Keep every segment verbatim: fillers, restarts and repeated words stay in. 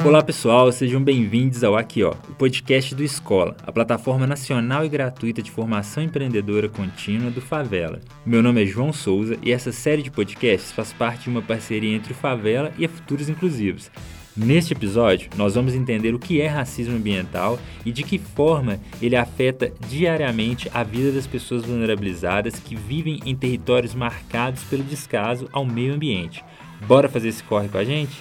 Olá pessoal, sejam bem-vindos ao Aqui Ó, o podcast do Escola, a plataforma nacional e gratuita de formação empreendedora contínua do Favela. Meu nome é João Souza e essa série de podcasts faz parte de uma parceria entre o Favela e a Futuros Inclusivos. Neste episódio, nós vamos entender o que é racismo ambiental e de que forma ele afeta diariamente a vida das pessoas vulnerabilizadas que vivem em territórios marcados pelo descaso ao meio ambiente. Bora fazer esse corre com a gente?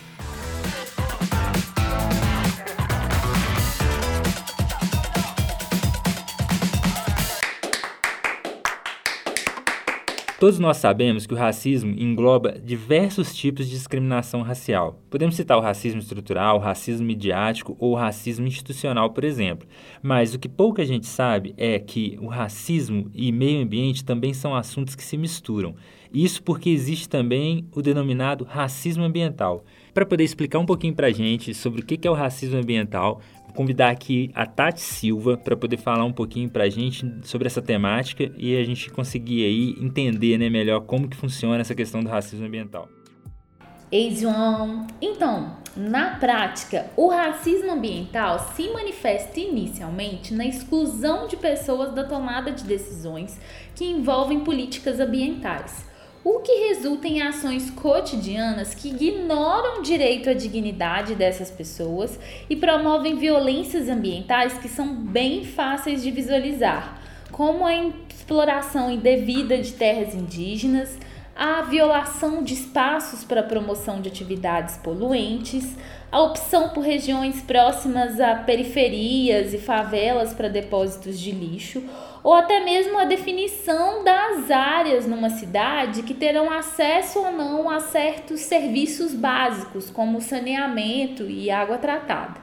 Todos nós sabemos que o racismo engloba diversos tipos de discriminação racial. Podemos citar o racismo estrutural, o racismo midiático ou o racismo institucional, por exemplo. Mas o que pouca gente sabe é que o racismo e meio ambiente também são assuntos que se misturam. Isso porque existe também o denominado racismo ambiental. Para poder explicar um pouquinho para a gente sobre o que é o racismo ambiental, vou convidar aqui a Tati Silva para poder falar um pouquinho para a gente sobre essa temática e a gente conseguir aí entender, né, melhor como que funciona essa questão do racismo ambiental. Ei, João! Então, na prática, o racismo ambiental se manifesta inicialmente na exclusão de pessoas da tomada de decisões que envolvem políticas ambientais, o que resulta em ações cotidianas que ignoram o direito à dignidade dessas pessoas e promovem violências ambientais que são bem fáceis de visualizar, como a exploração indevida de terras indígenas, a violação de espaços para promoção de atividades poluentes, a opção por regiões próximas a periferias e favelas para depósitos de lixo, ou até mesmo a definição das áreas numa cidade que terão acesso ou não a certos serviços básicos, como saneamento e água tratada.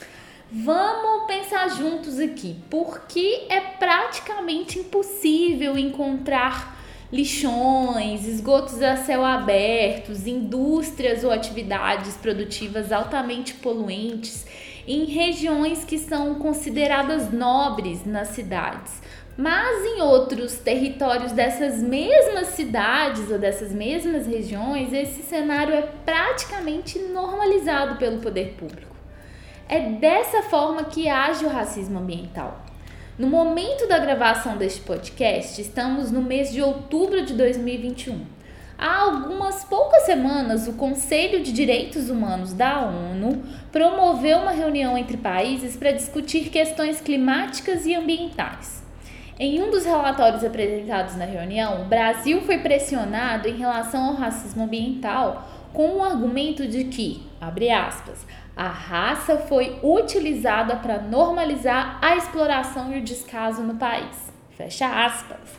Vamos pensar juntos aqui, porque é praticamente impossível encontrar lixões, esgotos a céu aberto, indústrias ou atividades produtivas altamente poluentes em regiões que são consideradas nobres nas cidades. Mas em outros territórios dessas mesmas cidades ou dessas mesmas regiões, esse cenário é praticamente normalizado pelo poder público. É dessa forma que age o racismo ambiental. No momento da gravação deste podcast, estamos no mês de outubro de dois mil e vinte e um. Há algumas poucas semanas, o Conselho de Direitos Humanos da ONU promoveu uma reunião entre países para discutir questões climáticas e ambientais. Em um dos relatórios apresentados na reunião, o Brasil foi pressionado em relação ao racismo ambiental com o argumento de que, abre aspas, a raça foi utilizada para normalizar a exploração e o descaso no país, fecha aspas,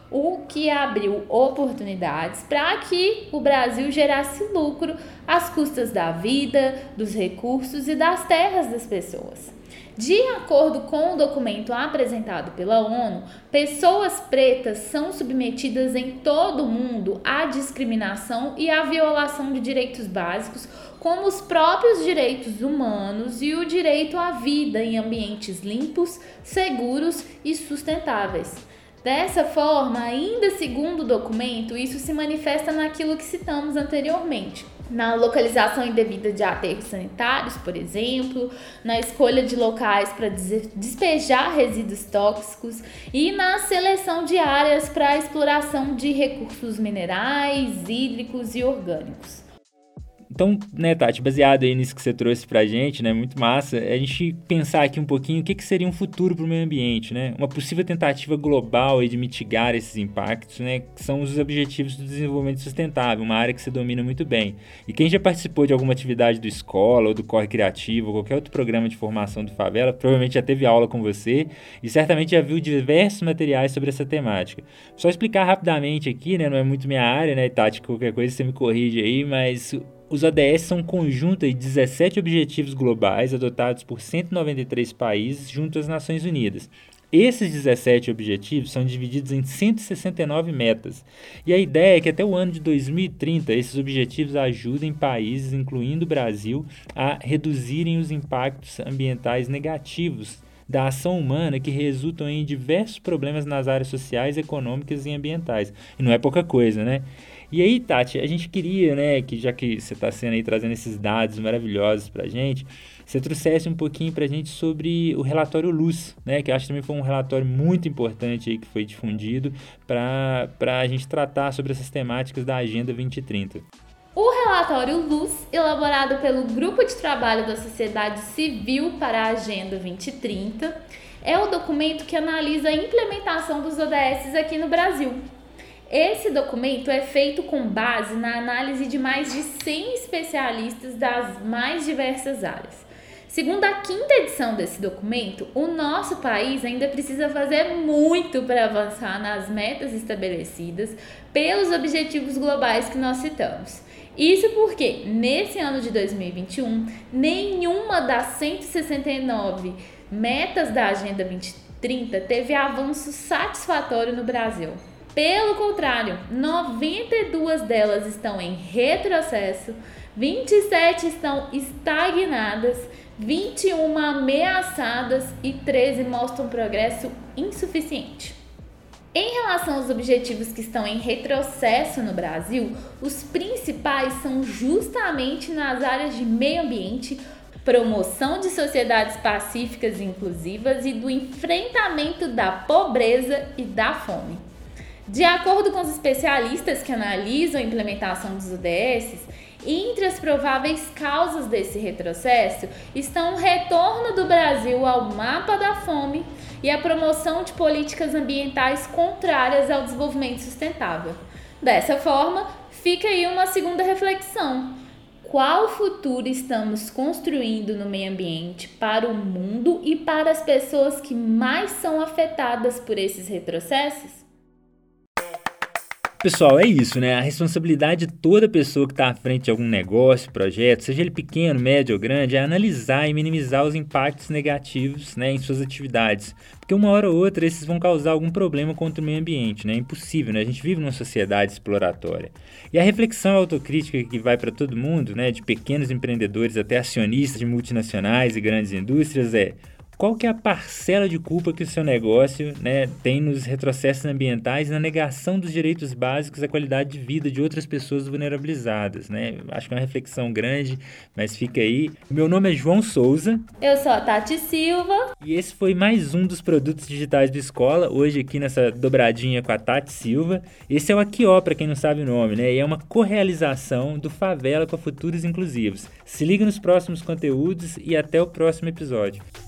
o que abriu oportunidades para que o Brasil gerasse lucro às custas da vida, dos recursos e das terras das pessoas. De acordo com o documento apresentado pela ONU, pessoas pretas são submetidas em todo o mundo à discriminação e à violação de direitos básicos, como os próprios direitos humanos e o direito à vida em ambientes limpos, seguros e sustentáveis. Dessa forma, ainda segundo o documento, isso se manifesta naquilo que citamos anteriormente, na localização indevida de aterros sanitários, por exemplo, na escolha de locais para despejar resíduos tóxicos e na seleção de áreas para a exploração de recursos minerais, hídricos e orgânicos. Então, né, Tati, baseado aí nisso que você trouxe pra gente, né, muito massa, a gente pensar aqui um pouquinho o que, que seria um futuro para o meio ambiente, né, uma possível tentativa global aí de mitigar esses impactos, né, que são os objetivos do desenvolvimento sustentável, uma área que você domina muito bem. E quem já participou de alguma atividade do Escola ou do Corre Criativo ou qualquer outro programa de formação do Favela, provavelmente já teve aula com você e certamente já viu diversos materiais sobre essa temática. Só explicar rapidamente aqui, né, não é muito minha área, né, Tati, qualquer coisa você me corrige aí, mas os O D S são um conjunto de dezessete objetivos globais adotados por cento e noventa e três países junto às Nações Unidas. Esses dezessete objetivos são divididos em cento e sessenta e nove metas. E a ideia é que até o ano de dois mil e trinta esses objetivos ajudem países, incluindo o Brasil, a reduzirem os impactos ambientais negativos da ação humana que resultam em diversos problemas nas áreas sociais, econômicas e ambientais. E não é pouca coisa, né? E aí, Tati, a gente queria, né, que já que você está sendo aí trazendo esses dados maravilhosos para a gente, você trouxesse um pouquinho para a gente sobre o relatório Luz, né, que eu acho que também foi um relatório muito importante aí que foi difundido para a gente tratar sobre essas temáticas da Agenda vinte trinta. O relatório Luz, elaborado pelo Grupo de Trabalho da Sociedade Civil para a Agenda vinte trinta, é o documento que analisa a implementação dos O D S aqui no Brasil. Esse documento é feito com base na análise de mais de cem especialistas das mais diversas áreas. Segundo a quinta edição desse documento, o nosso país ainda precisa fazer muito para avançar nas metas estabelecidas pelos objetivos globais que nós citamos. Isso porque, nesse ano de dois mil e vinte e um, nenhuma das cento e sessenta e nove metas da Agenda vinte trinta teve avanço satisfatório no Brasil. Pelo contrário, noventa e duas delas estão em retrocesso, vinte e sete estão estagnadas, vinte e uma ameaçadas e treze mostram progresso insuficiente. Em relação aos objetivos que estão em retrocesso no Brasil, os principais são justamente nas áreas de meio ambiente, promoção de sociedades pacíficas e inclusivas e do enfrentamento da pobreza e da fome. De acordo com os especialistas que analisam a implementação dos O D S, entre as prováveis causas desse retrocesso estão o retorno do Brasil ao mapa da fome e a promoção de políticas ambientais contrárias ao desenvolvimento sustentável. Dessa forma, fica aí uma segunda reflexão. Qual futuro estamos construindo no meio ambiente para o mundo e para as pessoas que mais são afetadas por esses retrocessos? Pessoal, é isso, né? A responsabilidade de toda pessoa que está à frente de algum negócio, projeto, seja ele pequeno, médio ou grande, é analisar e minimizar os impactos negativos, né, em suas atividades. Porque uma hora ou outra esses vão causar algum problema contra o meio ambiente, né? É impossível, né? A gente vive numa sociedade exploratória. E a reflexão autocrítica que vai para todo mundo, né, de pequenos empreendedores até acionistas de multinacionais e grandes indústrias é: qual que é a parcela de culpa que o seu negócio, né, tem nos retrocessos ambientais e na negação dos direitos básicos à qualidade de vida de outras pessoas vulnerabilizadas, né? Acho que é uma reflexão grande, mas fica aí. Meu nome é João Souza. Eu sou a Tati Silva. E esse foi mais um dos produtos digitais do Escola, hoje aqui nessa dobradinha com a Tati Silva. Esse é o Aqui Ó, para quem não sabe o nome, né? E é uma correalização do Favela com Futuros Inclusivos. Se liga nos próximos conteúdos e até o próximo episódio.